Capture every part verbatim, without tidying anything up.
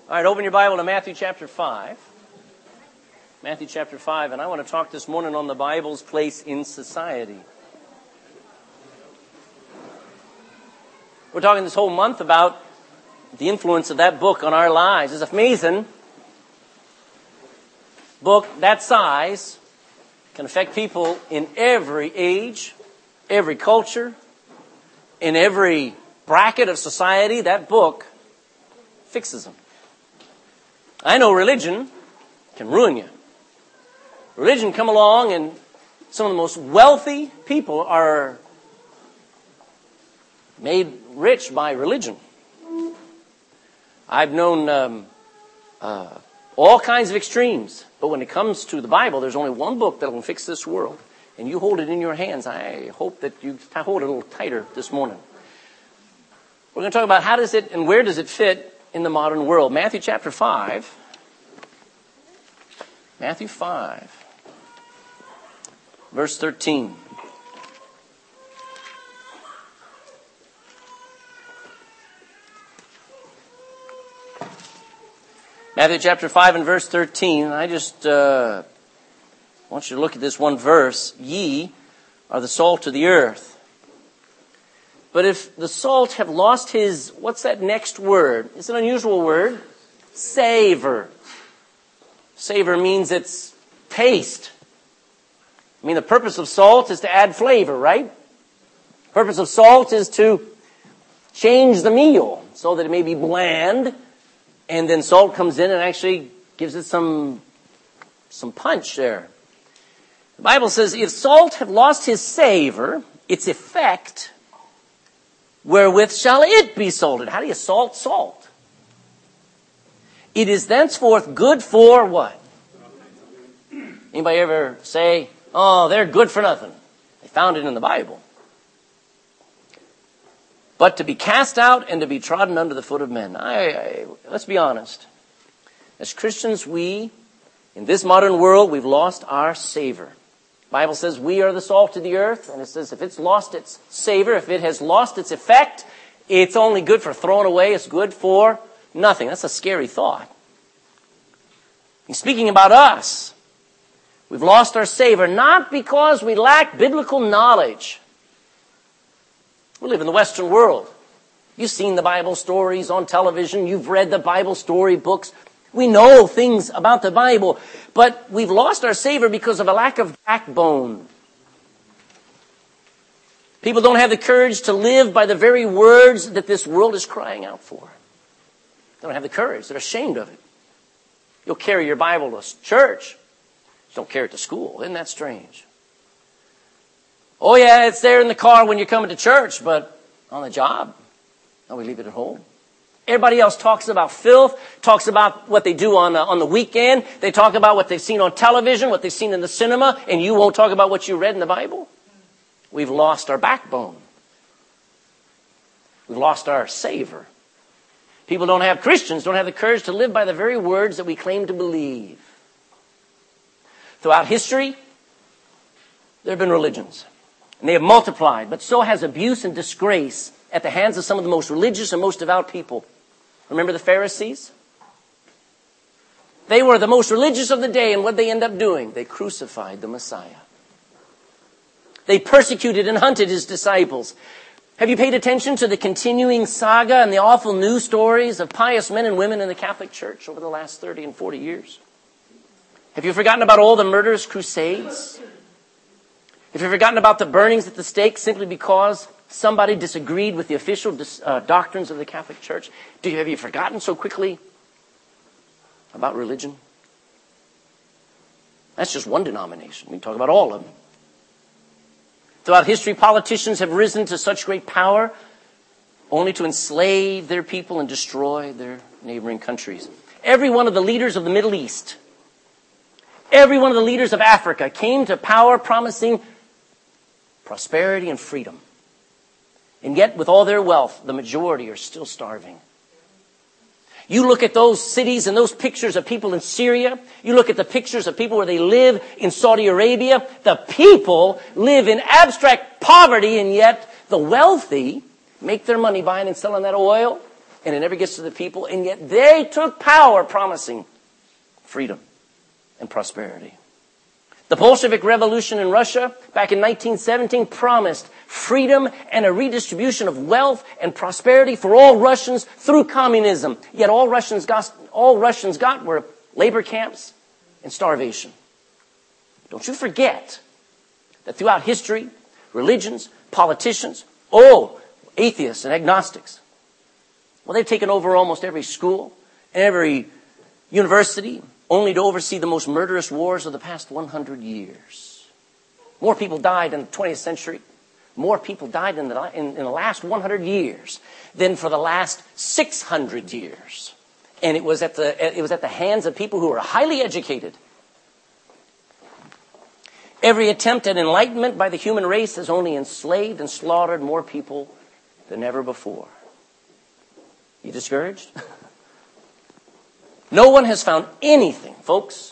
All right, open your Bible to Matthew chapter five. Matthew chapter five, and I want to talk this morning on the Bible's place in society. We're talking this whole month about the influence of that book on our lives. It's amazing. Book that size can affect people in every age, every culture, in every bracket of society. That book fixes them. I know religion can ruin you. Religion come along and some of the most wealthy people are made rich by religion. I've known um, uh, all kinds of extremes, but when it comes to the Bible, there's only one book that will fix this world, and you hold it in your hands. I hope that you hold it a little tighter this morning. We're going to talk about how does it and where does it fit in the modern world. Matthew chapter five. Matthew five. Verse thirteen. Matthew chapter five and verse thirteen. I just uh, want you to look at this one verse. Ye are the salt of the earth. But if the salt have lost his, what's that next word? It's an unusual word. Savor. Savor means it's taste. I mean, the purpose of salt is to add flavor, right? The purpose of salt is to change the meal so that it may be bland, and then salt comes in and actually gives it some, some punch there. The Bible says, if salt have lost his savor, its effect, wherewith shall it be salted? How do you salt salt? It is thenceforth good for what? Anybody ever say, oh, they're good for nothing? They found it in the Bible. But to be cast out and to be trodden under the foot of men. I, I, let's be honest. As Christians, we, in this modern world, we've lost our savor. The Bible says we are the salt of the earth, and it says if it's lost its savor, if it has lost its effect, it's only good for throwing away, it's good for nothing. That's a scary thought. He's speaking about us. We've lost our savor, not because we lack biblical knowledge. We live in the Western world. You've seen the Bible stories on television, you've read the Bible story books. We know things about the Bible, but we've lost our savor because of a lack of backbone. People don't have the courage to live by the very words that this world is crying out for. They don't have the courage. They're ashamed of it. You'll carry your Bible to church. You don't carry it to school. Isn't that strange? Oh yeah, it's there in the car when you're coming to church, but on the job, no, we leave it at home. Everybody else talks about filth, talks about what they do on, uh, on the weekend. They talk about what they've seen on television, what they've seen in the cinema, and you won't talk about what you read in the Bible? We've lost our backbone. We've lost our savor. People don't have, Christians don't have the courage to live by the very words that we claim to believe. Throughout history, there have been religions, and they have multiplied, but so has abuse and disgrace at the hands of some of the most religious and most devout people. Remember the Pharisees? They were the most religious of the day, and what did they end up doing? They crucified the Messiah. They persecuted and hunted his disciples. Have you paid attention to the continuing saga and the awful news stories of pious men and women in the Catholic Church over the last thirty and forty years? Have you forgotten about all the murderous crusades? Have you forgotten about the burnings at the stake simply because somebody disagreed with the official dis, uh, doctrines of the Catholic Church? Do you, have you forgotten so quickly about religion? That's just one denomination. We can talk about all of them. Throughout history, politicians have risen to such great power only to enslave their people and destroy their neighboring countries. Every one of the leaders of the Middle East, every one of the leaders of Africa came to power promising prosperity and freedom. And yet, with all their wealth, the majority are still starving. You look at those cities and those pictures of people in Syria. You look at the pictures of people where they live in Saudi Arabia. The people live in abstract poverty, and yet the wealthy make their money buying and selling that oil and it never gets to the people, and yet they took power promising freedom and prosperity. The Bolshevik Revolution in Russia back in nineteen seventeen promised freedom and a redistribution of wealth and prosperity for all Russians through communism. Yet all Russians got, all Russians got were labor camps and starvation. Don't you forget that throughout history, religions, politicians, oh, atheists and agnostics, well, they've taken over almost every school, every university, only to oversee the most murderous wars of the past one hundred years. More people died in the twentieth century, more people died in the, in, in the last one hundred years than for the last six hundred years. And it was at the, it was at the hands of people who were highly educated. Every attempt at enlightenment by the human race has only enslaved and slaughtered more people than ever before. You discouraged? No one has found anything, folks.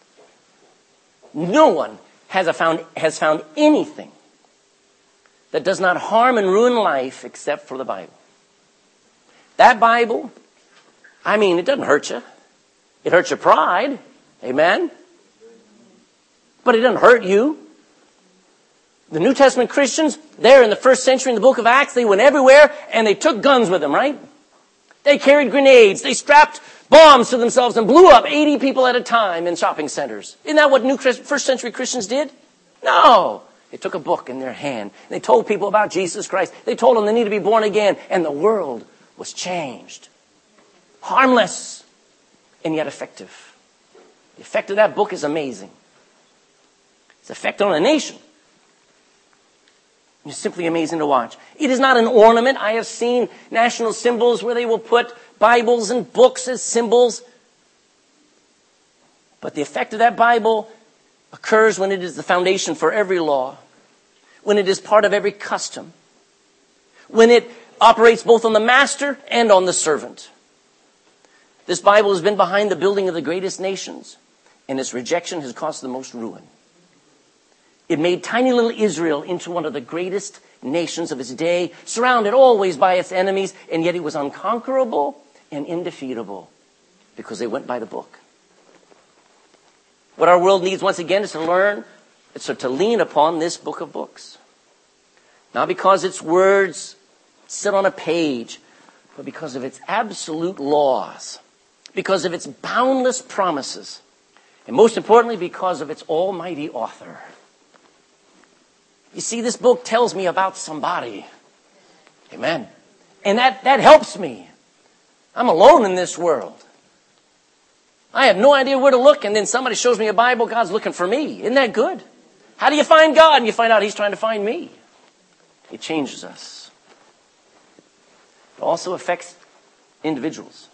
No one has, a found, has found anything that does not harm and ruin life except for the Bible. That Bible, I mean, it doesn't hurt you. It hurts your pride. Amen? But it doesn't hurt you. The New Testament Christians, there in the first century in the book of Acts, they went everywhere and they took guns with them, right? They carried grenades. They strapped bombs to themselves and blew up eighty people at a time in shopping centers. Isn't that what new first century Christians did? No. They took a book in their hand. They told people about Jesus Christ. They told them they need to be born again. And the world was changed. Harmless and yet effective. The effect of that book is amazing. Its effect on a nation is simply amazing to watch. It is not an ornament. I have seen national symbols where they will put Bibles and books as symbols. But the effect of that Bible occurs when it is the foundation for every law, when it is part of every custom, when it operates both on the master and on the servant. This Bible has been behind the building of the greatest nations, and its rejection has caused the most ruin. It made tiny little Israel into one of the greatest nations of its day, surrounded always by its enemies, and yet it was unconquerable and indefeatable because they went by the book. What our world needs once again is to learn, it's to lean upon this book of books. Not because its words sit on a page, but because of its absolute laws, because of its boundless promises, and most importantly, because of its almighty author. You see, this book tells me about somebody. Amen. And that, that helps me. I'm alone in this world. I have no idea where to look, and then somebody shows me a Bible, God's looking for me. Isn't that good? How do you find God? And you find out He's trying to find me. It changes us. It also affects individuals.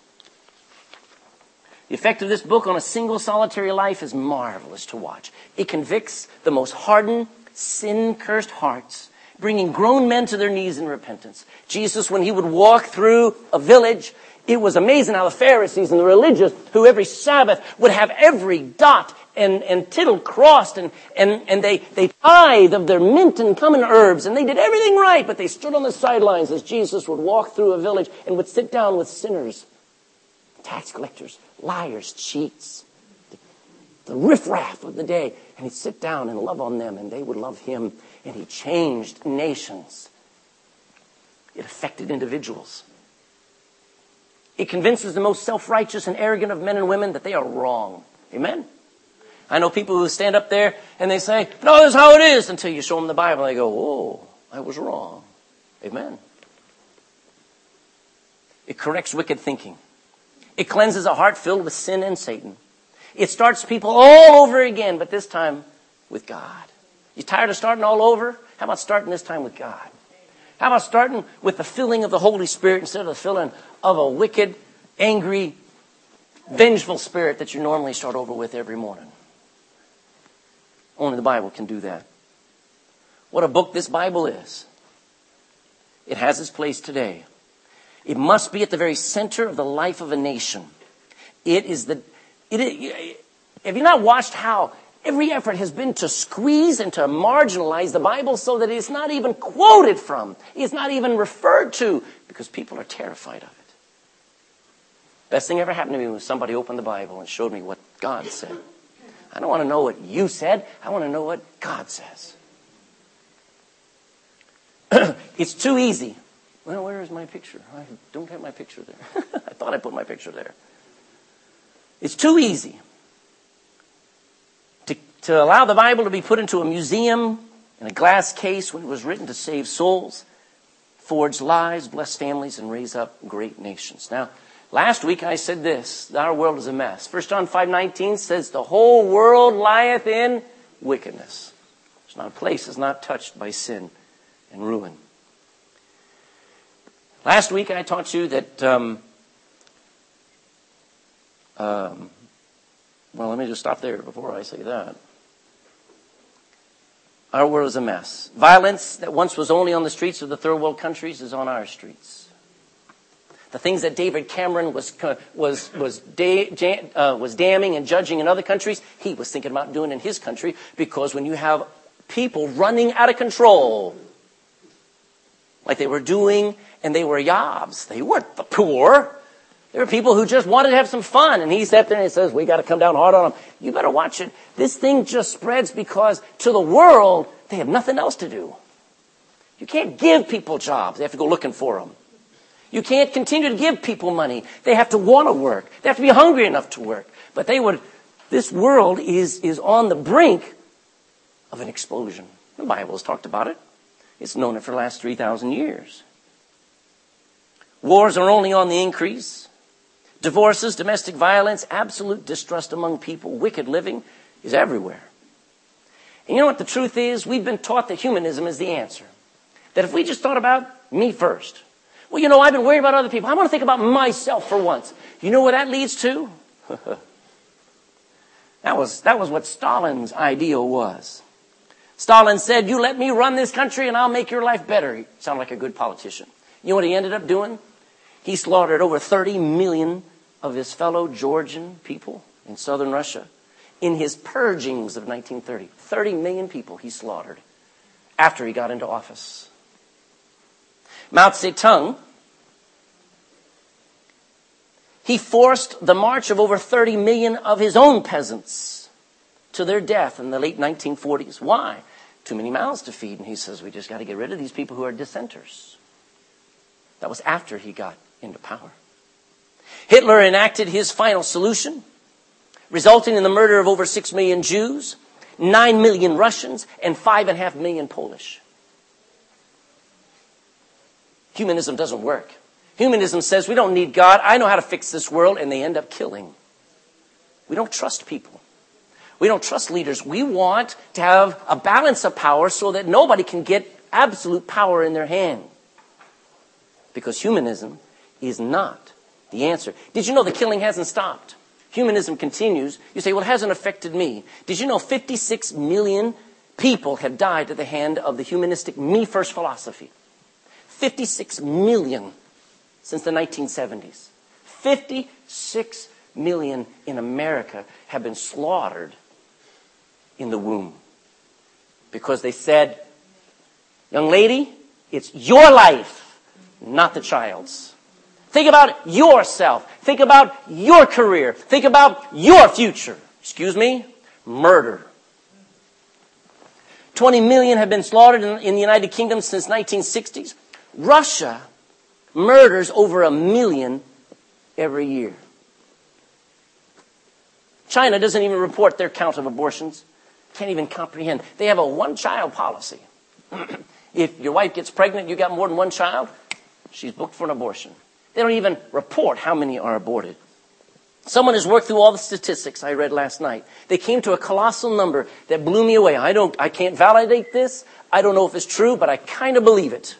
The effect of this book on a single solitary life is marvelous to watch. It convicts the most hardened, sin-cursed hearts, bringing grown men to their knees in repentance. Jesus, when He would walk through a village, it was amazing how the Pharisees and the religious, who every Sabbath would have every dot and, and tittle crossed, and, and, and they, they tithe of their mint and cumin herbs, and they did everything right, but they stood on the sidelines as Jesus would walk through a village and would sit down with sinners, tax collectors, liars, cheats, the, the riffraff of the day. And He'd sit down and love on them, and they would love Him. And He changed nations. It affected individuals. It convinces the most self-righteous and arrogant of men and women that they are wrong. Amen? I know people who stand up there and they say, no, this is how it is, until you show them the Bible. And they go, oh, I was wrong. Amen? It corrects wicked thinking. It cleanses a heart filled with sin and Satan. It starts people all over again, but this time with God. You tired of starting all over? How about starting this time with God? How about starting with the filling of the Holy Spirit instead of the filling of a wicked, angry, vengeful spirit that you normally start over with every morning? Only the Bible can do that. What a book this Bible is. It has its place today. It must be at the very center of the life of a nation. It is the... It, have you not watched how every effort has been to squeeze and to marginalize the Bible so that it's not even quoted from? It's not even referred to because people are terrified of it. Best thing ever happened to me was somebody opened the Bible and showed me what God said. I don't want to know what you said. I want to know what God says. It's too easy. Well, where is my picture? I don't have my picture there. I thought I put my picture there. It's too easy to, to allow the Bible to be put into a museum in a glass case when it was written to save souls, forge lives, bless families, and raise up great nations. Now, last week I said this, that our world is a mess. First John five nineteen says, the whole world lieth in wickedness. There's not a place that's not touched by sin and ruin. Last week I taught you that, um, um, well, let me just stop there before I say that. Our world is a mess. Violence that once was only on the streets of the third world countries is on our streets. The things that David Cameron was was was da- uh, was damning and judging in other countries, he was thinking about doing in his country, because when you have people running out of control, like they were doing, and they were yobs, they weren't the poor. They were people who just wanted to have some fun, and he sat there and he says, "We got to come down hard on them." You better watch it. This thing just spreads because to the world they have nothing else to do. You can't give people jobs; they have to go looking for them. You can't continue to give people money. They have to want to work. They have to be hungry enough to work. But they would, this world is, is on the brink of an explosion. The Bible has talked about it. It's known it for the last three thousand years. Wars are only on the increase. Divorces, domestic violence, absolute distrust among people, wicked living is everywhere. And you know what the truth is? We've been taught that humanism is the answer. That if we just thought about me first. Well, you know, I've been worried about other people. I want to think about myself for once. You know where that leads to? that was, that was what Stalin's ideal was. Stalin said, "You let me run this country and I'll make your life better." He sounded like a good politician. You know what he ended up doing? He slaughtered over thirty million of his fellow Georgian people in southern Russia in his purgings of nineteen thirty. thirty million people he slaughtered after he got into office. Mao Zedong, he forced the march of over thirty million of his own peasants to their death in the late nineteen forties. Why? Too many mouths to feed. And he says, we just got to get rid of these people who are dissenters. That was after he got into power. Hitler enacted his final solution, resulting in the murder of over six million Jews, nine million Russians, and five and a half million Polish. Humanism doesn't work. Humanism says we don't need God. I know how to fix this world, and they end up killing. We don't trust people. We don't trust leaders. We want to have a balance of power so that nobody can get absolute power in their hand. Because humanism is not the answer. Did you know the killing hasn't stopped? Humanism continues. You say, well, it hasn't affected me. Did you know fifty-six million people have died at the hand of the humanistic me-first philosophy? fifty-six million since the nineteen seventies. fifty-six million in America have been slaughtered in the womb. Because they said, young lady, it's your life, not the child's. Think about yourself. Think about your career. Think about your future. Excuse me? Murder. twenty million have been slaughtered in, in the United Kingdom since nineteen sixties. Russia murders over a million every year. China doesn't even report their count of abortions. Can't even comprehend. They have a one-child policy. If your wife gets pregnant, you got more than one child, she's booked for an abortion. They don't even report how many are aborted. Someone has worked through all the statistics I read last night. They came to a colossal number that blew me away. I don't, I can't validate this. I don't know if it's true, but I kind of believe it.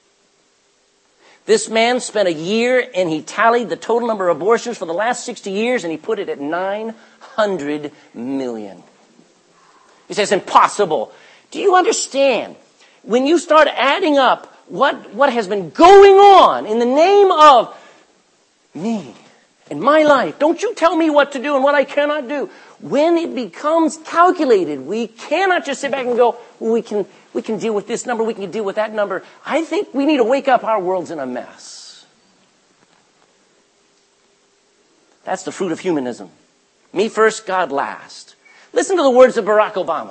This man spent a year and he tallied the total number of abortions for the last sixty years and he put it at nine hundred million. He says, impossible. Do you understand? When you start adding up what, what has been going on in the name of me and my life, don't you tell me what to do and what I cannot do. When it becomes calculated, we cannot just sit back and go, well, we can, we can deal with this number, we can deal with that number. I think we need to wake up. Our world's in a mess. That's the fruit of humanism. Me first, God last. Listen to the words of Barack Obama.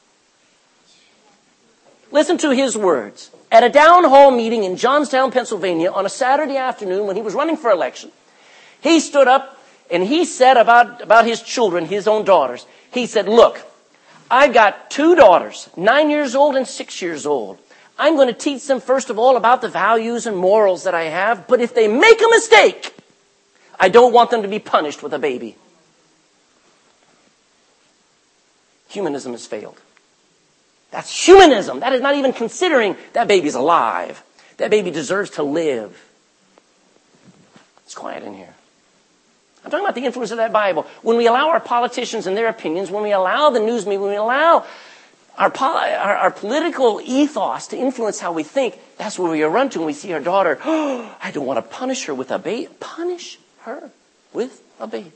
Listen to his words. At a town hall meeting in Johnstown, Pennsylvania, on a Saturday afternoon when he was running for election, he stood up and he said about, about his children, his own daughters, he said, look, I've got two daughters, nine years old and six years old. I'm going to teach them, first of all, about the values and morals that I have, but if they make a mistake, I don't want them to be punished with a baby. Humanism has failed. That's humanism. That is not even considering that baby's alive. That baby deserves to live. It's quiet in here. I'm talking about the influence of that Bible. When we allow our politicians and their opinions, when we allow the news media, when we allow our, poli- our, our political ethos to influence how we think, that's where we run to when we see our daughter. Oh, I don't want to punish her with a baby. Punish her with a baby.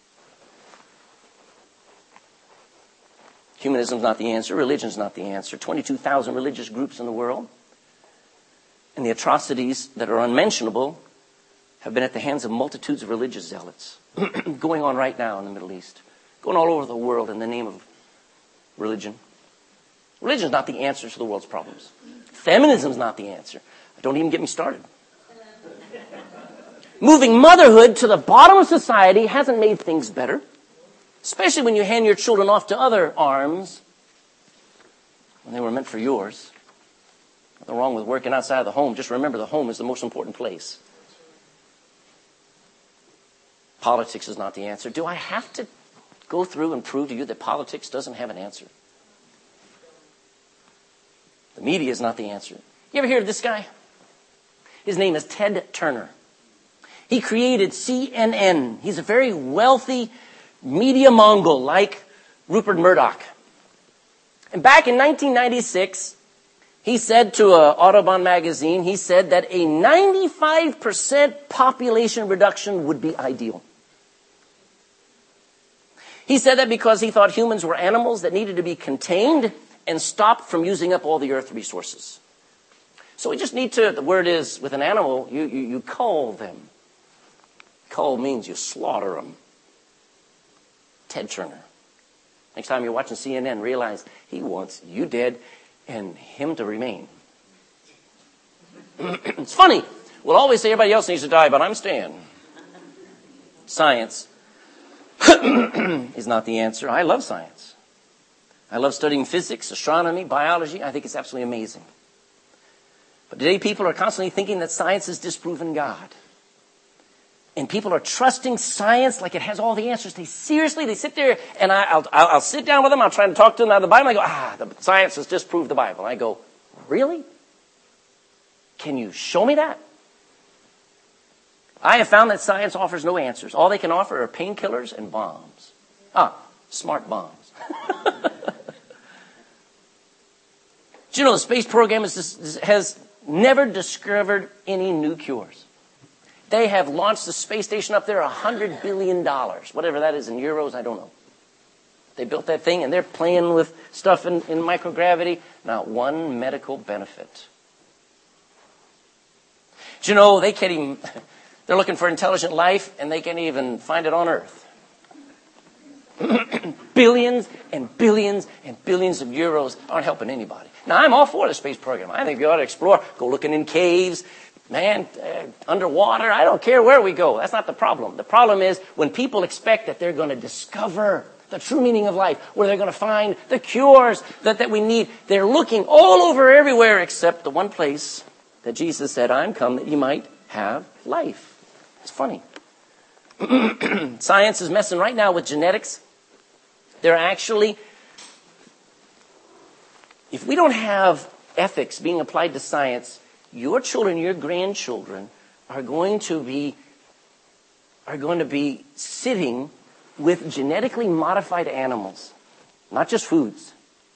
Humanism is not the answer. Religion is not the answer. twenty-two thousand religious groups in the world. And the atrocities that are unmentionable have been at the hands of multitudes of religious zealots. Going on right now in the Middle East. Going all over the world in the name of religion. Religion is not the answer to the world's problems. Feminism is not the answer. Don't even get me started. Moving motherhood to the bottom of society hasn't made things better. Especially when you hand your children off to other arms when they were meant for yours. Nothing wrong with working outside of the home. Just remember the home is the most important place. Politics is not the answer. Do I have to go through and prove to you that politics doesn't have an answer? The media is not the answer. You ever hear of this guy? His name is Ted Turner. He created C N N. He's a very wealthy media mogul like Rupert Murdoch. And back in nineteen ninety-six, he said to uh, Audubon magazine, he said that a ninety-five percent population reduction would be ideal. He said that because he thought humans were animals that needed to be contained and stopped from using up all the earth resources. So we just need to, the word is, with an animal, you, you, you cull them. Cull means you slaughter them. Ted Turner. Next time you're watching C N N, realize he wants you dead and him to remain. It's funny. We'll always say everybody else needs to die, but I'm staying. Science is not the answer. I love science. I love studying physics, astronomy, biology. I think it's absolutely amazing. But today people are constantly thinking that science has disproven God. And people are trusting science like it has all the answers. They seriously, they sit there, and I, I'll, I'll, I'll sit down with them. I'll try to talk to them out of the Bible. I go, ah, the science has disproved the Bible. I go, really? Can you show me that? I have found that science offers no answers. All they can offer are painkillers and bombs. Ah, smart bombs. Do you know the space program is, has never discovered any new cures? They have launched the space station up there one hundred billion dollars. Whatever that is in euros, I don't know. They built that thing and they're playing with stuff in, in microgravity. Not one medical benefit. Do you know, they can't even, they're looking for intelligent life and they can't even find it on Earth. Billions and billions and billions of euros aren't helping anybody. Now, I'm all for the space program. I think we ought to explore, go looking in caves, man, uh, underwater. I don't care where we go. That's not the problem. The problem is when people expect that they're going to discover the true meaning of life, where they're going to find the cures that, that we need. They're looking all over everywhere except the one place that Jesus said, I'm come that you might have life. It's funny. Science is messing right now with genetics. They're actually, if we don't have ethics being applied to science, your children, your grandchildren are going to be are going to be sitting with genetically modified animals, not just foods.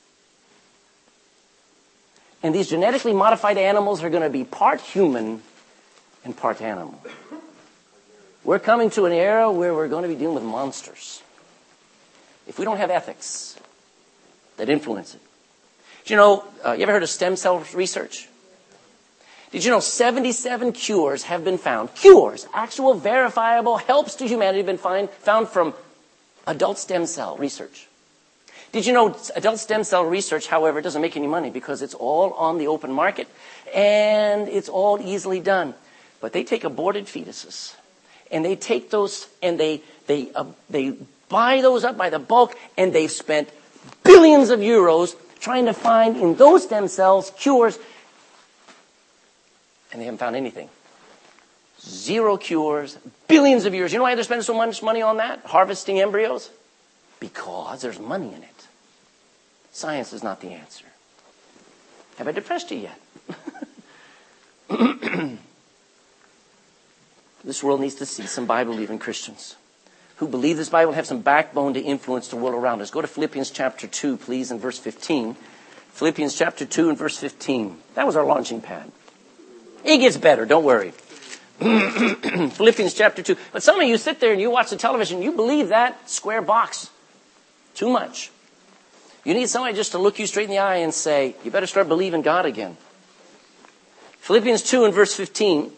And these genetically modified animals are going to be part human and part animal. We're coming to an era where we're going to be dealing with monsters. If we don't have ethics that influence it. Do you know, uh, you ever heard of stem cell research? Did you know seventy-seven cures have been found? Cures, actual verifiable helps to humanity have been find, found from adult stem cell research. Did you know adult stem cell research, however, doesn't make any money because it's all on the open market and it's all easily done. But they take aborted fetuses and they take those and they they uh, they buy those up by the bulk, and they've spent billions of euros trying to find in those stem cells cures, and they haven't found anything. Zero cures, billions of euros. You know why they're spending so much money on that? Harvesting embryos? Because there's money in it. Science is not the answer. Have I depressed you yet? This world needs to see some Bible-believing Christians who believe this Bible and have some backbone to influence the world around us. Go to Philippians chapter two, please, and verse fifteen. Philippians chapter two and verse fifteen. That was our launching pad. It gets better, don't worry. Philippians chapter two. But some of you sit there and you watch the television, you believe that square box too much. You need somebody just to look you straight in the eye and say, you better start believing God again. Philippians two and verse fifteen.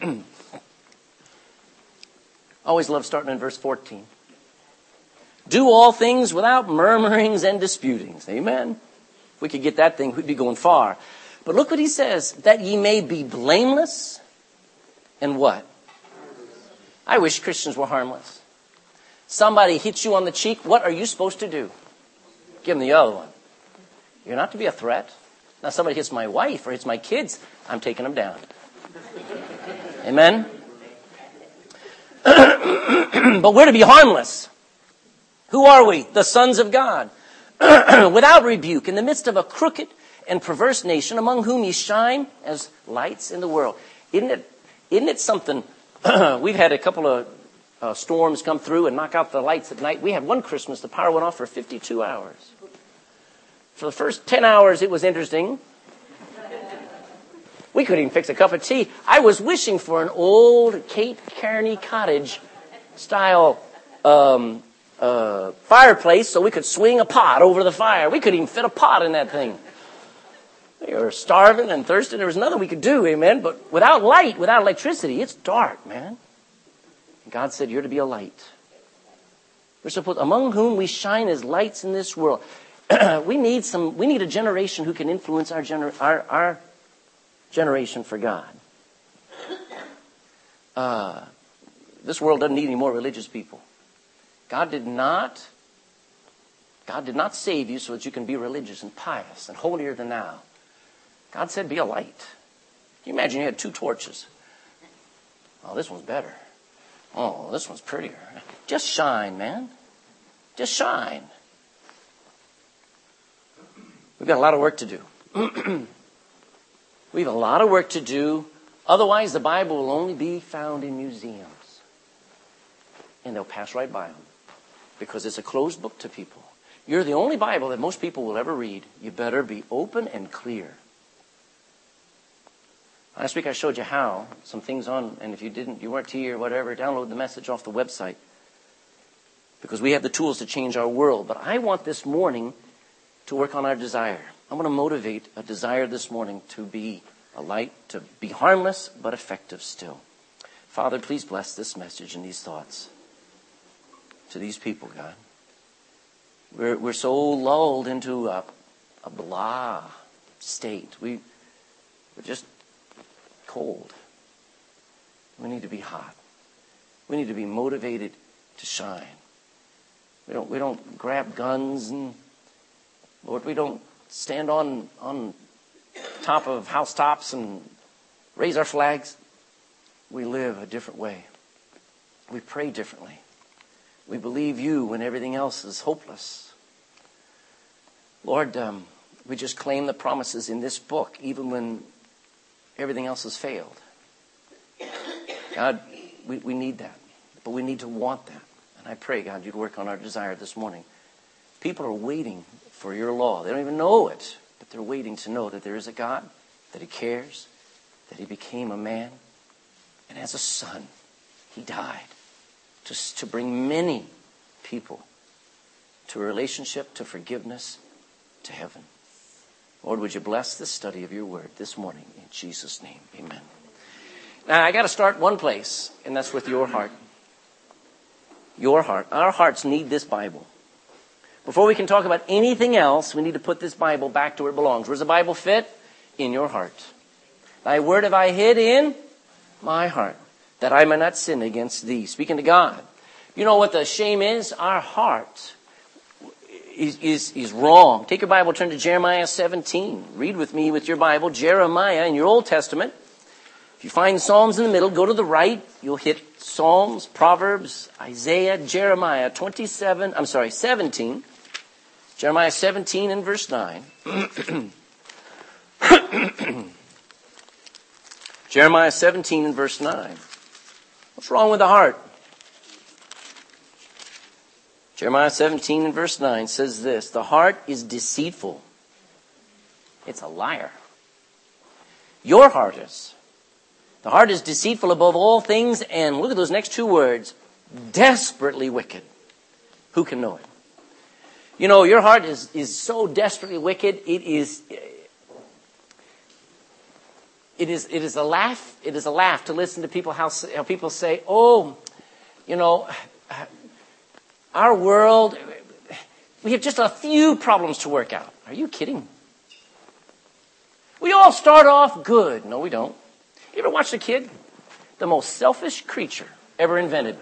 Always love starting in verse fourteen. Do all things without murmurings and disputings. Amen. If we could get that thing, we'd be going far. But look what he says, that ye may be blameless and what? I wish Christians were harmless. Somebody hits you on the cheek, what are you supposed to do? Give them the other one. You're not to be a threat. Now somebody hits my wife or hits my kids, I'm taking them down. Amen? But we're to be harmless. Who are we? The sons of God. Without rebuke, in the midst of a crooked and perverse nation, among whom ye shine as lights in the world. Isn't it, isn't it something? We've had a couple of uh, storms come through and knock out the lights at night. We had one Christmas, the power went off for fifty-two hours. For the first ten hours, it was interesting. We couldn't even fix a cup of tea. I was wishing for an old Cape Kearney cottage style um, uh, fireplace so we could swing a pot over the fire. We couldn't even fit a pot in that thing. We were starving and thirsty. There was nothing we could do, amen. But without light, without electricity, it's dark, man. And God said, you're to be a light. We're supposed, among whom we shine as lights in this world. we need some. We need a generation who can influence our gener- our, our generation for God. Uh, this world doesn't need any more religious people. God did not. God did not save you so that you can be religious and pious and holier than thou. God said, be a light. Can you imagine you had two torches? Oh, this one's better. Oh, this one's prettier. Just shine, man. Just shine. We've got a lot of work to do. We have a lot of work to do. Otherwise, the Bible will only be found in museums. And they'll pass right by them. Because it's a closed book to people. You're the only Bible that most people will ever read. You better be open and clear. Last week I showed you how. Some things on, and if you didn't, you weren't here or whatever, download the message off the website. Because we have the tools to change our world. But I want this morning to work on our desire. I want to motivate a desire this morning to be a light, to be harmless, but effective still. Father, please bless this message and these thoughts to these people, God. We're, we're so lulled into a, a blah state. We, we're just cold. We need to be hot. We need to be motivated to shine. We don't, we don't grab guns and, Lord, we don't stand on, on top of housetops and raise our flags. We live a different way. We pray differently. We believe you when everything else is hopeless. Lord, um, we just claim the promises in this book, even when everything else has failed. God, we, we need that. But we need to want that. And I pray, God, you'd work on our desire this morning. People are waiting for your law. They don't even know it, but they're waiting to know that there is a God, that he cares, that he became a man, and as a son, he died to, to bring many people to a relationship, to forgiveness, to heaven. Lord, would you bless the study of your word this morning in Jesus' name. Amen. Now, I got to start one place, and that's with your heart. Your heart. Our hearts need this Bible. Before we can talk about anything else, we need to put this Bible back to where it belongs. Where's the Bible fit? In your heart. Thy word have I hid in my heart, that I may not sin against thee. Speaking to God. You know what the shame is? Our heart is, is, is wrong. Take your Bible, turn to Jeremiah seventeen. Read with me with your Bible, Jeremiah in your Old Testament. If you find Psalms in the middle, go to the right. You'll hit Psalms, Proverbs, Isaiah, Jeremiah twenty-seven, I'm sorry, seventeen. Jeremiah seventeen and verse nine. Jeremiah seventeen and verse nine. What's wrong with the heart? Jeremiah seventeen and verse nine says this, the heart is deceitful. It's a liar. Your heart is. The heart is deceitful above all things, and look at those next two words, desperately wicked. Who can know it? You know, your heart is, is so desperately wicked, it is, it is, it is a laugh, it is a laugh to listen to people, how, how people say, oh, you know, our world, we have just a few problems to work out. Are you kidding? We all start off good. No, we don't. You ever watched a kid? The most selfish creature ever invented.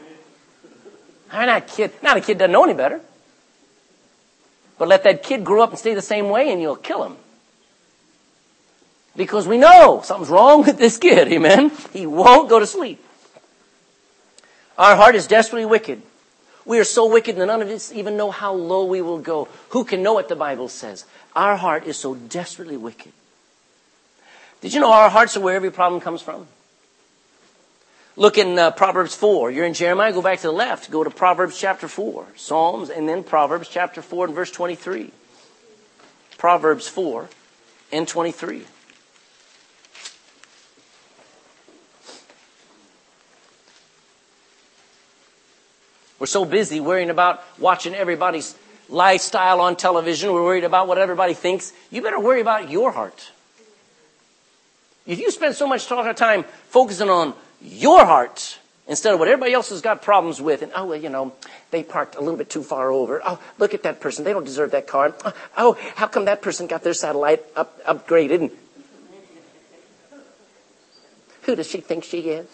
I mean, that kid, not a kid doesn't know any better. But let that kid grow up and stay the same way and you'll kill him. Because we know something's wrong with this kid, amen? He won't go to sleep. Our heart is desperately wicked. We are so wicked that none of us even know how low we will go. Who can know what the Bible says? Our heart is so desperately wicked. Did you know our hearts are where every problem comes from? Look in uh, Proverbs four. You're in Jeremiah, go back to the left. Go to Proverbs chapter four. Psalms and then Proverbs chapter four and verse twenty-three. Proverbs four and twenty-three. We're so busy worrying about watching everybody's lifestyle on television. We're worried about what everybody thinks. You better worry about your heart. If you spend so much time focusing on your heart instead of what everybody else has got problems with, and, oh, well, you know, they parked a little bit too far over. Oh, look at that person. They don't deserve that car. Oh, how come that person got their satellite up, upgraded? And who does she think she is?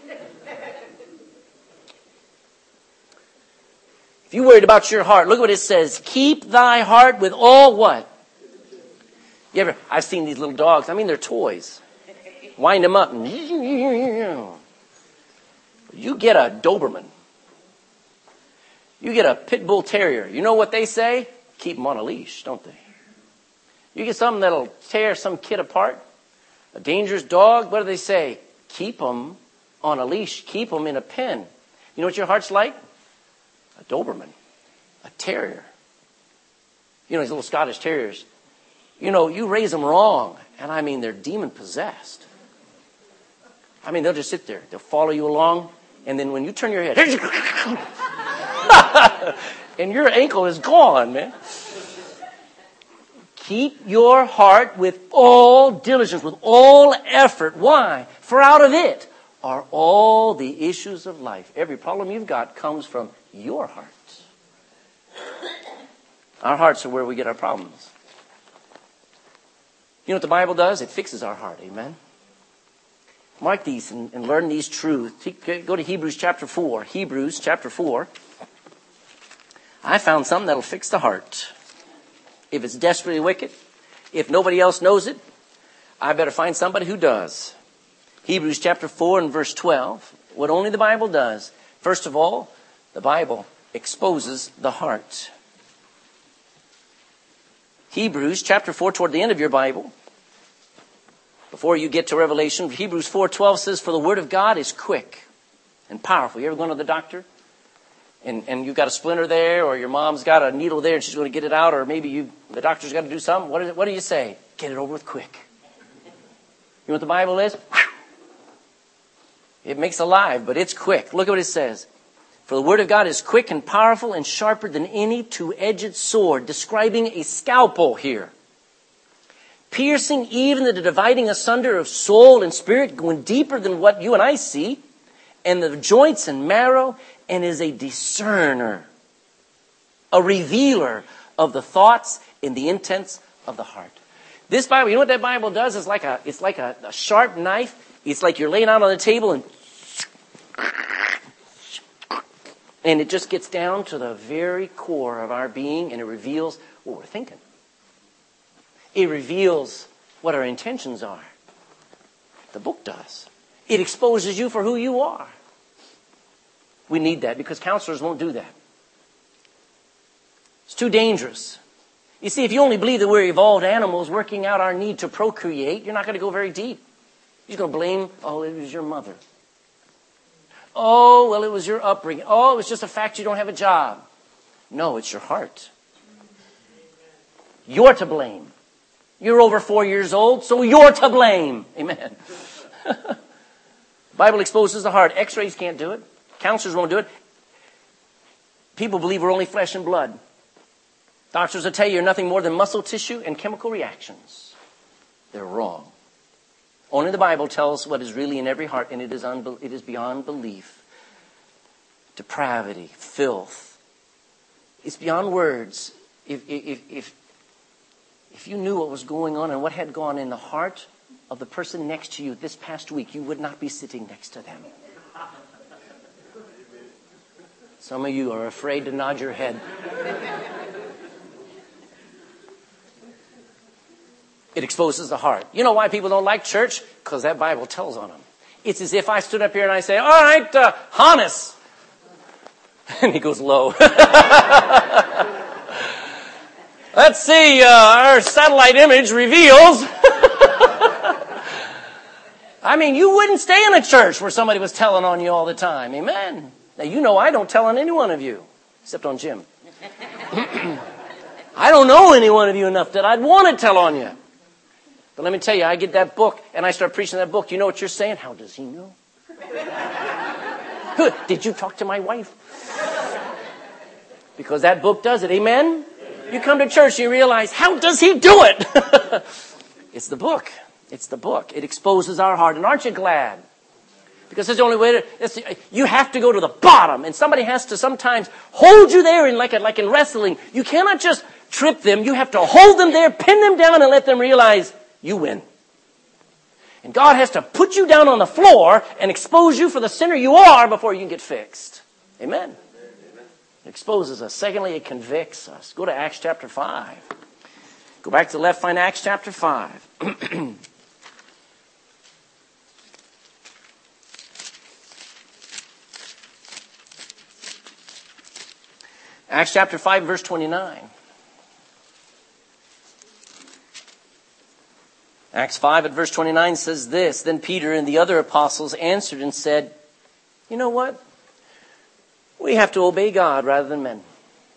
If you're worried about your heart, look what it says. Keep thy heart with all what? You ever, I've seen these little dogs. I mean, they're toys. Wind them up. And you get a Doberman. You get a Pit Bull Terrier. You know what they say? Keep them on a leash, don't they? You get something that'll tear some kid apart. A dangerous dog. What do they say? Keep them on a leash. Keep them in a pen. You know what your heart's like? A Doberman. A terrier. You know, these little Scottish terriers. You know, you raise them wrong. And I mean, they're demon possessed. I mean, they'll just sit there. They'll follow you along. And then when you turn your head, and your ankle is gone, man. Keep your heart with all diligence, with all effort. Why? For out of it are all the issues of life. Every problem you've got comes from your heart. Our hearts are where we get our problems. You know what the Bible does? It fixes our heart. Amen. Mark these and, and learn these truths. Go to Hebrews chapter four. Hebrews chapter four. I found something that'll fix the heart. If it's desperately wicked, if nobody else knows it, I better find somebody who does. Hebrews chapter four and verse twelve. What only the Bible does. First of all, the Bible exposes the heart. Hebrews chapter four, toward the end of your Bible. Before you get to Revelation, Hebrews four twelve says, for the word of God is quick and powerful. You ever gone to the doctor? And, and you've got a splinter there, or your mom's got a needle there and she's going to get it out, or maybe you, the doctor's got to do something. What, is it, what do you say? Get it over with quick. You know what the Bible is? It makes alive, but it's quick. Look at what it says. For the word of God is quick and powerful and sharper than any two-edged sword, describing a scalpel here. piercing even to the dividing asunder of soul and spirit, going deeper than what you and I see, and the joints and marrow, and is a discerner, a revealer of the thoughts and the intents of the heart. This Bible, you know what that Bible does? It's like a, it's like a, a sharp knife. It's like you're laying out on the table and and it just gets down to the very core of our being, and it reveals what we're thinking. It reveals what our intentions are. The book does. It exposes you for who you are. We need that because counselors won't do that. It's too dangerous. You see, if you only believe that we're evolved animals working out our need to procreate, you're not going to go very deep. You're going to blame, oh, it was your mother. Oh, well, it was your upbringing. Oh, it was just a fact you don't have a job. No, it's your heart. You're to blame. You're over four years old, so you're to blame. Amen. Bible exposes the heart. X-rays can't do it. Counselors won't do it. People believe we're only flesh and blood. Doctors will tell you you're nothing more than muscle tissue and chemical reactions. They're wrong. Only the Bible tells what is really in every heart, and it is, unbe- it is beyond belief. Depravity, filth. It's beyond words. If, if, if, if you knew what was going on and what had gone in the heart of the person next to you this past week, you would not be sitting next to them. Some of you are afraid to nod your head. It exposes the heart. You know why people don't like church? Because that Bible tells on them. It's as if I stood up here and I say, all right, uh, Hannes. And he goes low. Let's see, uh, our satellite image reveals. I mean, you wouldn't stay in a church where somebody was telling on you all the time. Amen. Now, you know I don't tell on any one of you, except on Jim. I don't know any one of you enough that I'd want to tell on you. But let me tell you, I get that book and I start preaching that book. You know what you're saying? How does he know? Did you talk to my wife? Because that book does it. Amen? You come to church and you realize, how does he do it? It's the book. It's the book. It exposes our heart. And aren't you glad? Because it's the only way to, it's, you have to go to the bottom. And somebody has to sometimes hold you there in like, a, like in wrestling. You cannot just trip them. You have to hold them there, pin them down, and let them realize you win. And God has to put you down on the floor and expose you for the sinner you are before you can get fixed. Amen. It exposes us. Secondly, it convicts us. Go to Acts chapter five. Go back to the left, find Acts chapter five. Acts chapter five, verse twenty-nine. Acts five at verse twenty-nine says this, Then Peter and the other apostles answered and said, You know what? We have to obey God rather than men.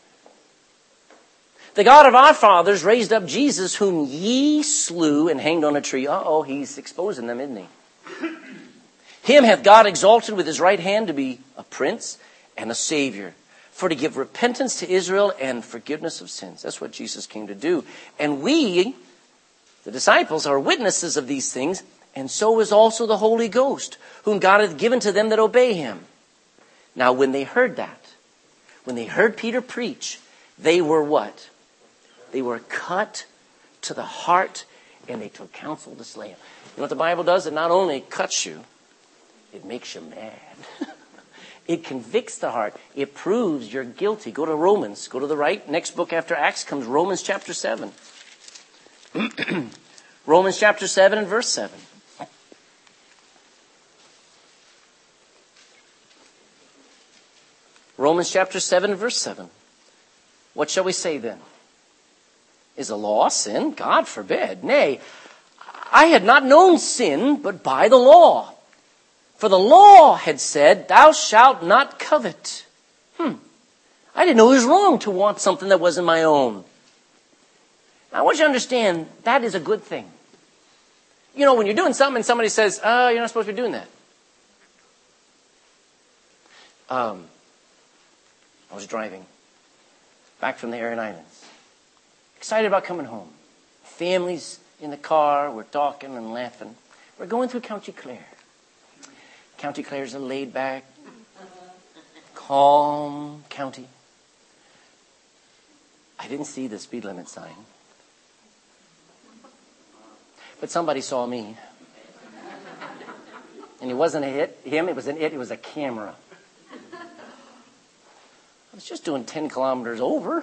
The God of our fathers raised up Jesus, whom ye slew and hanged on a tree. Uh-oh, he's exposing them, isn't he? Him hath God exalted with his right hand to be a prince and a savior, for to give repentance to Israel and forgiveness of sins. That's what Jesus came to do. And we, the disciples, are witnesses of these things, and so is also the Holy Ghost, whom God hath given to them that obey him. Now, when they heard that, when they heard Peter preach, they were what? They were cut to the heart, and they took counsel to slay him. You know what the Bible does? It not only cuts you, it makes you mad. It convicts the heart. It proves you're guilty. Go to Romans. Go to the right. Next book after Acts comes Romans chapter seven. Romans chapter seven and verse seven. Romans chapter seven and verse seven. What shall we say then? Is the law sin? God forbid. Nay, I had not known sin but by the law. For the law had said, Thou shalt not covet. Hmm. I didn't know it was wrong to want something that wasn't my own. Now, I want you to understand, that is a good thing. You know, when you're doing something and somebody says, oh, you're not supposed to be doing that. Um, I was driving back from the Arid Islands. Excited about coming home. Family's in the car. We're talking and laughing. We're going through County Clare. County Clare is a laid-back, calm county. I didn't see the speed limit sign. But somebody saw me. And it wasn't a hit, him, it was an it, it was a camera. I was just doing ten kilometers over.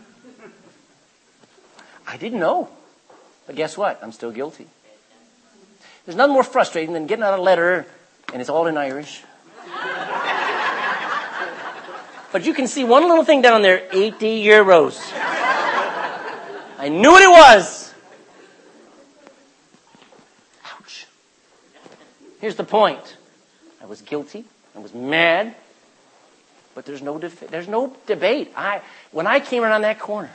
I didn't know. But guess what? I'm still guilty. There's nothing more frustrating than getting out a letter and it's all in Irish. But you can see one little thing down there, eighty euros. I knew what it was. Ouch. Here's the point. I was guilty. I was mad. But there's no def- there's no debate. I when I came around that corner,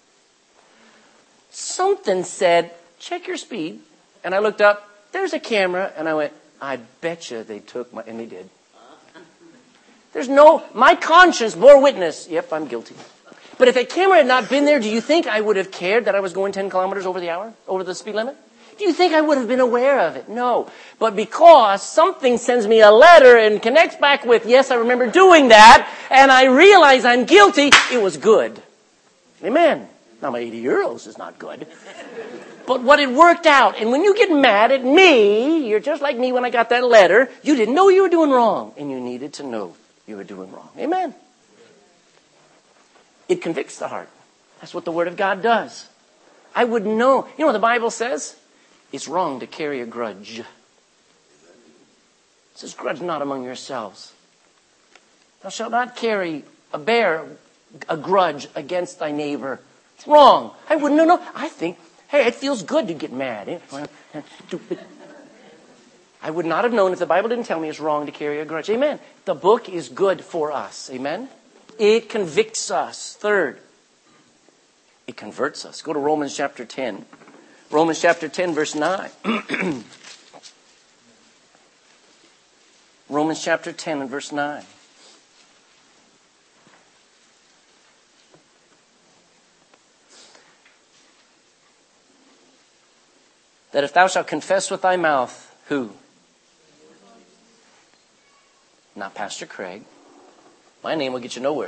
something said, check your speed. And I looked up, there's a camera, and I went, I bet you they took my, and they did. There's no, my conscience bore witness. Yep, I'm guilty. But if that camera had not been there, do you think I would have cared that I was going ten kilometers over the hour, over the speed limit? Do you think I would have been aware of it? No. But because something sends me a letter and connects back with, yes, I remember doing that, and I realize I'm guilty, it was good. Amen. Now my eighty euros is not good. But what it worked out, and when you get mad at me, you're just like me when I got that letter, you didn't know you were doing wrong, and you needed to know you were doing wrong. Amen. It convicts the heart. That's what the Word of God does. I would know. You know what the Bible says? It's wrong to carry a grudge. It says, grudge not among yourselves. Thou shalt not carry a bear a grudge against thy neighbor. It's wrong. I wouldn't know. I think, hey, it feels good to get mad. Stupid. I would not have known if the Bible didn't tell me it's wrong to carry a grudge. Amen. The book is good for us. Amen. It convicts us. Third, it converts us. Go to Romans chapter ten. Romans chapter ten, verse nine. Romans chapter ten and verse nine. That if thou shalt confess with thy mouth, who? Not Pastor Craig. My name will get you nowhere.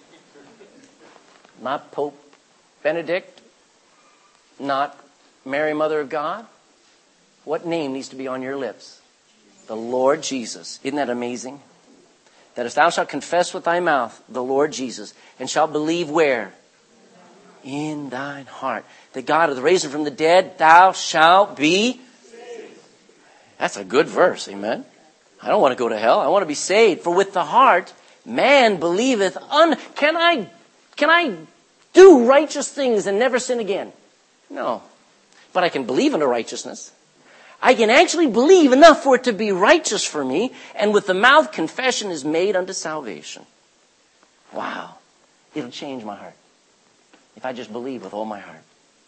Not Pope Benedict. Not Mary, Mother of God. What name needs to be on your lips? The Lord Jesus. Isn't that amazing? That if thou shalt confess with thy mouth the Lord Jesus, and shalt believe where? In thine heart. That God hath raised him from the dead, thou shalt be saved. That's a good verse, amen? I don't want to go to hell. I want to be saved. For with the heart, man believeth un... Can I, can I do righteous things and never sin again? No. But I can believe in a righteousness. I can actually believe enough for it to be righteous for me. And with the mouth, confession is made unto salvation. Wow. It'll change my heart. If I just believe with all my heart.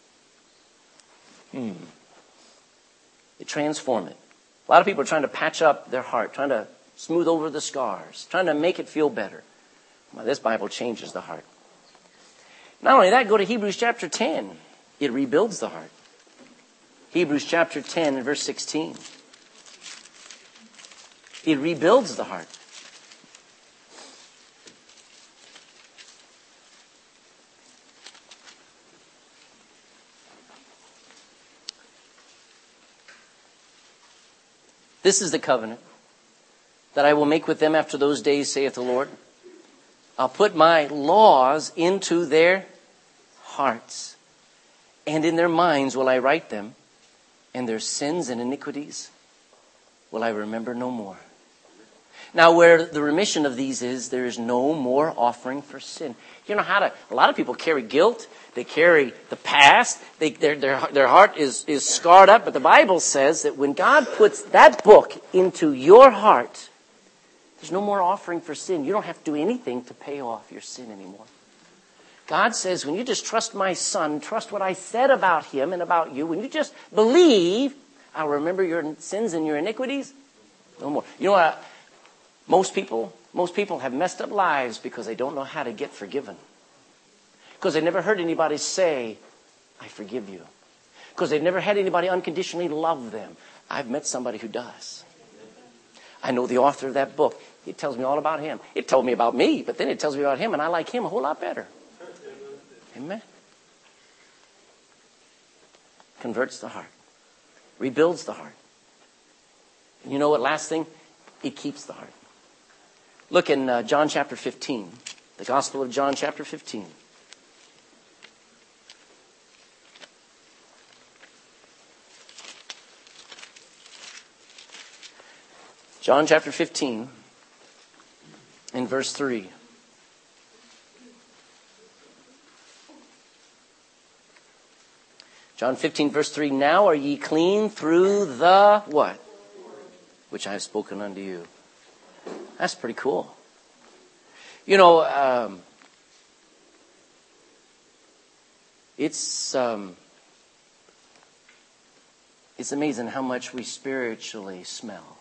Hmm. It transforms it. A lot of people are trying to patch up their heart, trying to smooth over the scars, trying to make it feel better. Well, this Bible changes the heart. Not only that, go to Hebrews chapter ten. It rebuilds the heart. Hebrews chapter ten and verse sixteen. It rebuilds the heart. This is the covenant that I will make with them after those days, saith the Lord. I'll put my laws into their hearts, and in their minds will I write them, and their sins and iniquities will I remember no more. Now, where the remission of these is, there is no more offering for sin. You know how to, a lot of people carry guilt. They carry the past. They, their, their, their heart is, is scarred up. But the Bible says that when God puts that book into your heart, there's no more offering for sin. You don't have to do anything to pay off your sin anymore. God says, when you just trust my Son, trust what I said about him and about you, when you just believe, I'll remember your sins and your iniquities. No more. You know what? Most people, most people have messed up lives because they don't know how to get forgiven. Because they never heard anybody say, I forgive you. because they've never had anybody unconditionally love them. I've met somebody who does. I know the author of that book. It tells me all about him. It told me about me, but then it tells me about him, and I like him a whole lot better. Amen. Converts the heart. Rebuilds the heart. And you know what? Last thing, it keeps the heart. Look in uh, John chapter fifteen. The Gospel of John chapter fifteen. John chapter fifteen, in verse three. John fifteen, verse three. Now are ye clean through the what? Which I have spoken unto you. That's pretty cool. You know, um, it's um, it's amazing how much we spiritually smell.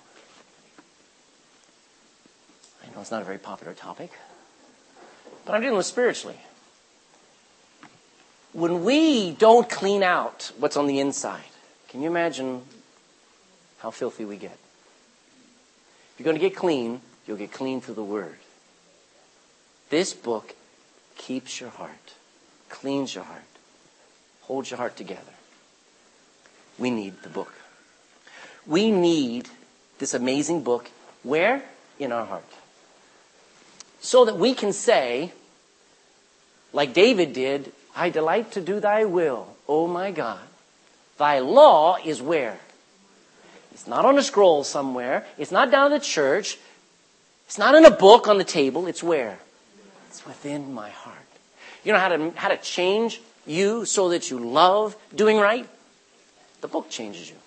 I know it's not a very popular topic, but I'm dealing with spiritually. When we don't clean out what's on the inside, can you imagine how filthy we get? If you're going to get clean, you'll get clean through the Word. This book keeps your heart, cleans your heart, holds your heart together. We need the book. We need this amazing book. Where? In our heart. So that we can say, like David did, I delight to do thy will, O my God. Thy law is where? It's not on a scroll somewhere. It's not down at church. It's not in a book on the table. It's where? It's within my heart. You know how to, how to change you so that you love doing right? The book changes you.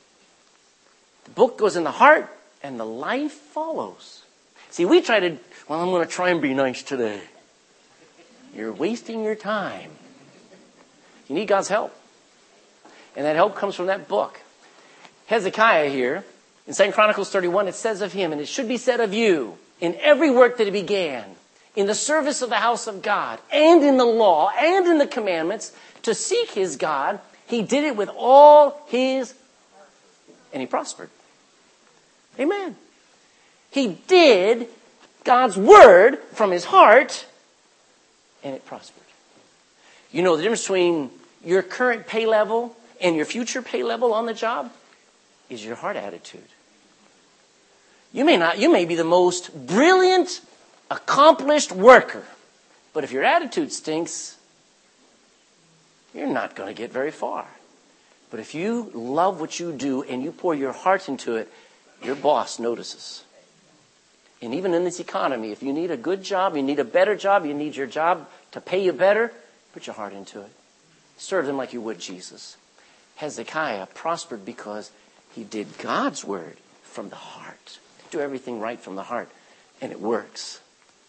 The book goes in the heart and the life follows. See, we try to, well, I'm going to try and be nice today. You're wasting your time. You need God's help. And that help comes from that book. Hezekiah here, in Second Chronicles thirty-one, it says of him, and it should be said of you, in every work that he began, in the service of the house of God, and in the law, and in the commandments, to seek his God, he did it with all his, and he prospered. Amen. He did God's word from his heart, and it prospered. You know the difference between your current pay level and your future pay level on the job is your heart attitude. You may not, you may be the most brilliant, accomplished worker, but if your attitude stinks, you're not going to get very far. But if you love what you do and you pour your heart into it, your boss notices. And even in this economy, if you need a good job, you need a better job, you need your job to pay you better, put your heart into it. Serve them like you would Jesus. Hezekiah prospered because he did God's word from the heart. Do everything right from the heart, and it works.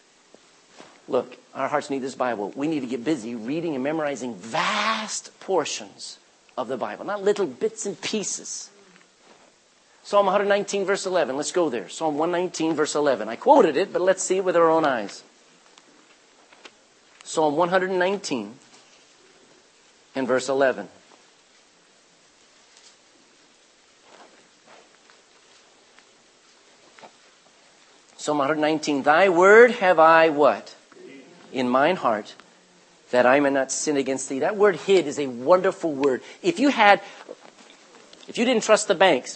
Look, our hearts need this Bible. We need to get busy reading and memorizing vast portions of the Bible, not little bits and pieces. Psalm one nineteen, verse eleven. Let's go there. Psalm one nineteen, verse eleven. I quoted it, but let's see it with our own eyes. Psalm one nineteen and verse eleven. Psalm one nineteen. Thy word have I what? In mine heart, that I may not sin against thee. That word hid is a wonderful word. If you had, if you didn't trust the banks,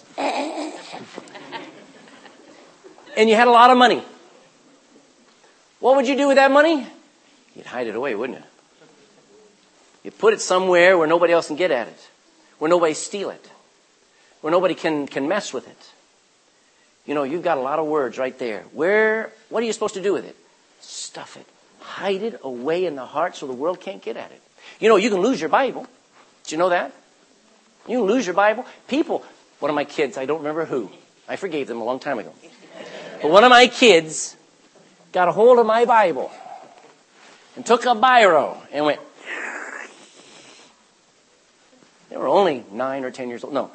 and you had a lot of money, what would you do with that money? You'd hide it away, wouldn't you? You'd put it somewhere where nobody else can get at it, where nobody steal it, where nobody can, can mess with it. You know, you've got a lot of words right there. Where, what are you supposed to do with it? Stuff it. Hide it away in the heart so the world can't get at it. You know, you can lose your Bible. Did you know that? You can lose your Bible. People, one of my kids, I don't remember who. I forgave them a long time ago. But one of my kids got a hold of my Bible and took a biro and went. They were only nine or ten years old. No.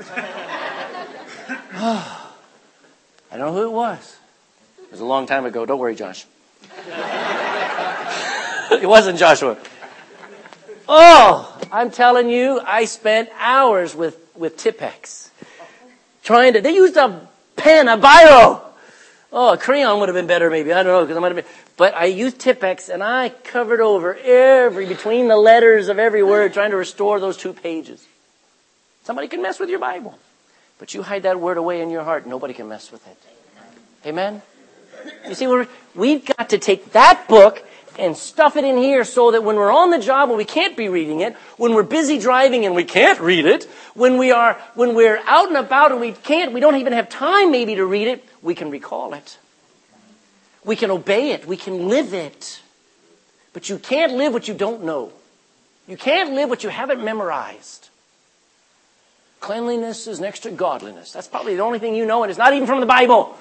I don't know who it was. It was a long time ago. Don't worry, Josh. It wasn't Joshua. Oh! I'm telling you, I spent hours with, with Tipp-Ex. Trying to, they used a pen, a biro. Oh, a crayon would have been better maybe. I don't know, because I might have been. But I used Tipp-Ex and I covered over every, between the letters of every word, trying to restore those two pages. Somebody can mess with your Bible. But you hide that word away in your heart, nobody can mess with it. Amen? You see, we're, we've got to take that book and stuff it in here so that when we're on the job and we can't be reading it, when we're busy driving and we can't read it, when we are, when we're out and about and we can't, we don't even have time maybe to read it, we can recall it. We can obey it. We can live it. But you can't live what you don't know. You can't live what you haven't memorized. Cleanliness is next to godliness. That's probably the only thing you know, and it's not even from the Bible.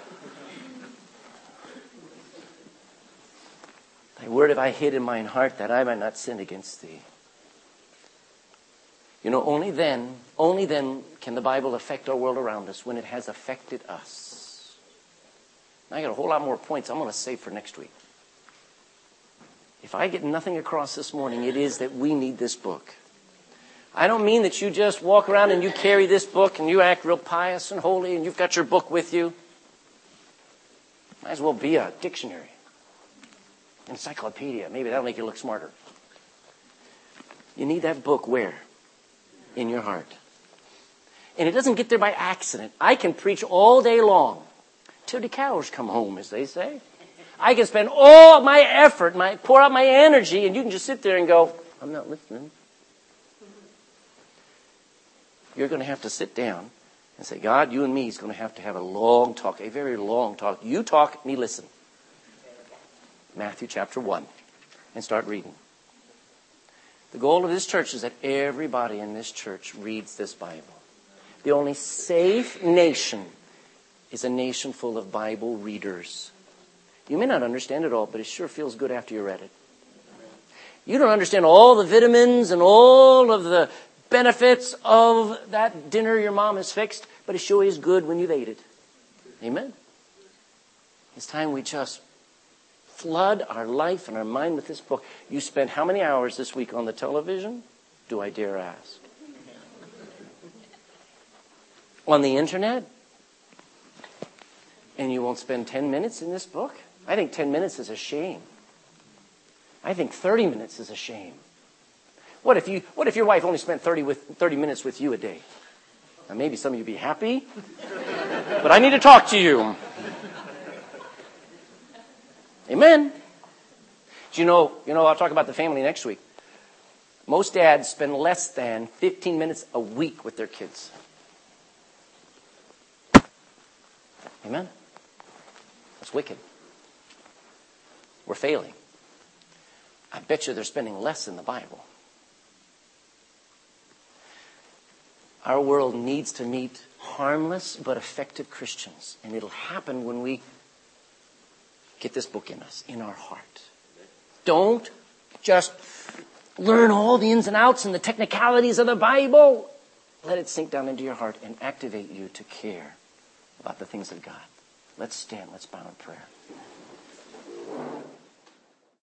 Thy word have I hid in mine heart that I might not sin against thee. You know, only then, only then can the Bible affect our world around us, when it has affected us. I got a whole lot more points I'm going to save for next week. If I get nothing across this morning, it is that we need this book. I don't mean that you just walk around and you carry this book and you act real pious and holy and you've got your book with you. Might as well be a dictionary. Encyclopedia. Maybe that'll make you look smarter. You need that book where? In your heart. And it doesn't get there by accident. I can preach all day long till the cows come home, as they say. I can spend all my effort, my pour out my energy, and you can just sit there and go, I'm not listening. You're going to have to sit down and say, God, you and me is going to have to have a long talk, a very long talk. You talk, me listen. Matthew chapter one. And start reading. The goal of this church is that everybody in this church reads this Bible. The only safe nation is a nation full of Bible readers. You may not understand it all, but it sure feels good after you read it. You don't understand all the vitamins and all of the benefits of that dinner your mom has fixed, but it sure is good when you've ate it. Amen? It's time we just flood our life and our mind with this book. You spent how many hours this week on the television? Do I dare ask? On the internet? And you won't spend ten minutes in this book? I think ten minutes is a shame. I think thirty minutes is a shame. What if you? What if your wife only spent thirty with thirty minutes with you a day? Now maybe some of you would be happy, but I need to talk to you. Amen. Do you know? You know, I'll talk about the family next week. Most dads spend less than fifteen minutes a week with their kids. Amen. That's wicked. We're failing. I bet you they're spending less in the Bible. Our world needs to meet harmless but effective Christians. And it'll happen when we get this book in us, in our heart. Don't just learn all the ins and outs and the technicalities of the Bible. Let it sink down into your heart and activate you to care about the things of God. Let's stand. Let's bow in prayer.